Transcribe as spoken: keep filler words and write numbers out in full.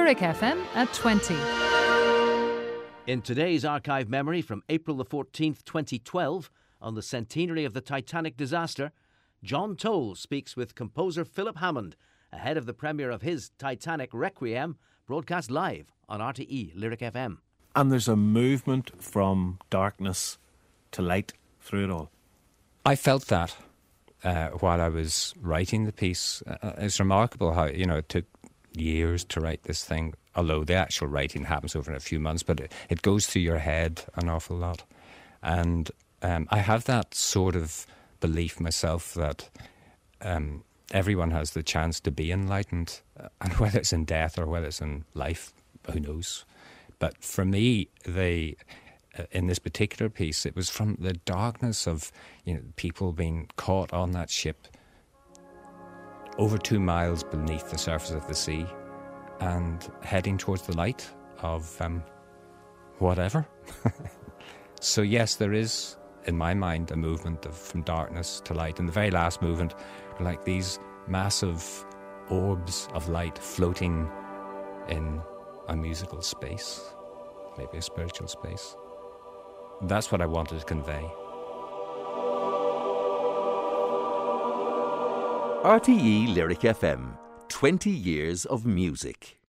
Lyric F M at twenty. In today's archive memory from April the fourteenth, twenty twelve, on the centenary of the Titanic disaster, John Toll speaks with composer Philip Hammond ahead of the premiere of his Titanic Requiem, broadcast live on R T E Lyric F M. And there's a movement from darkness to light through it all. I felt that uh, while I was writing the piece. Uh, it's remarkable how, you know, it took years to write this thing, although the actual writing happens over a few months, but it, it goes through your head an awful lot. And um, I have that sort of belief myself that um, everyone has the chance to be enlightened, uh, and whether it's in death or whether it's in life, who knows. But for me, they, uh, in this particular piece, it was from the darkness of, you know, people being caught on that ship over two miles beneath the surface of the sea and heading towards the light of um, whatever. So yes, there is, in my mind, a movement of from darkness to light. And the very last movement are like these massive orbs of light floating in a musical space, maybe a spiritual space. That's what I wanted to convey. R T E Lyric F M, twenty years of music.